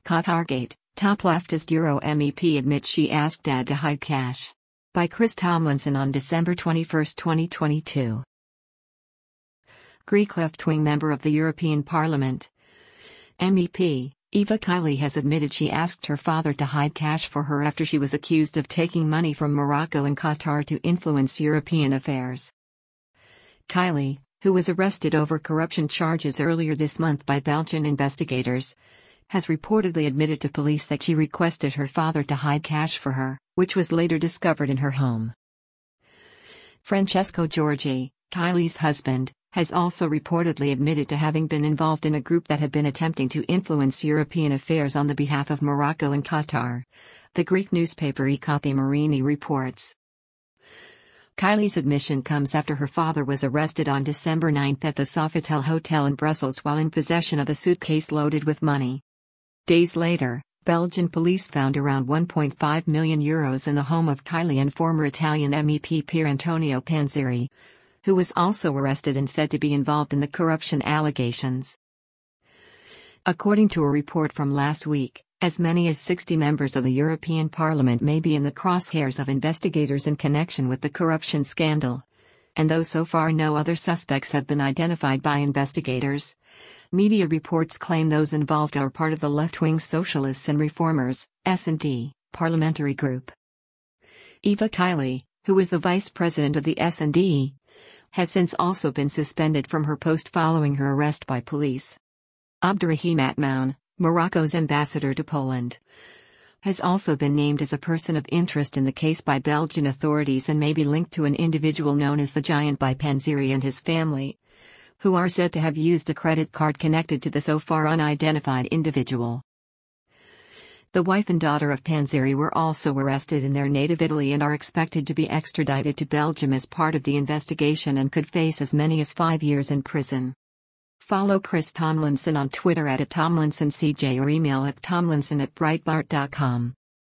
Qatargate, top leftist Euro MEP admits she asked dad to hide cash. By Chris Tomlinson on December 21, 2022. Greek left-wing member of the European Parliament, MEP, Eva Kaili has admitted she asked her father to hide cash for her after she was accused of taking money from Morocco and Qatar to influence European affairs. Kaili, who was arrested over corruption charges earlier this month by Belgian investigators, has reportedly admitted to police that she requested her father to hide cash for her, which was later discovered in her home. Francesco Giorgi, Kaili's husband, has also reportedly admitted to having been involved in a group that had been attempting to influence European affairs on the behalf of Morocco and Qatar. The Greek newspaper Ikathi Marini reports. Kaili's admission comes after her father was arrested on December 9 at the Sofitel Hotel in Brussels while in possession of a suitcase loaded with money. Days later, Belgian police found around €1.5 million in the home of Kaili and former Italian MEP Pier Antonio Panzeri, who was also arrested and said to be involved in the corruption allegations. According to a report from last week, as many as 60 members of the European Parliament may be in the crosshairs of investigators in connection with the corruption scandal. And though so far no other suspects have been identified by investigators, media reports claim those involved are part of the left-wing Socialists and Reformers, S&D, parliamentary group. Eva Kaili, who is the vice president of the S&D, has since also been suspended from her post following her arrest by police. Abderrahim Atmoun, Morocco's ambassador to Poland, has also been named as a person of interest in the case by Belgian authorities and may be linked to an individual known as the Giant by Panzeri and his family, who are said to have used a credit card connected to the so far unidentified individual. The wife and daughter of Panzeri were also arrested in their native Italy and are expected to be extradited to Belgium as part of the investigation and could face as many as 5 years in prison. Follow Chris Tomlinson on Twitter @TomlinsonCJ or email at tomlinson@breitbart.com.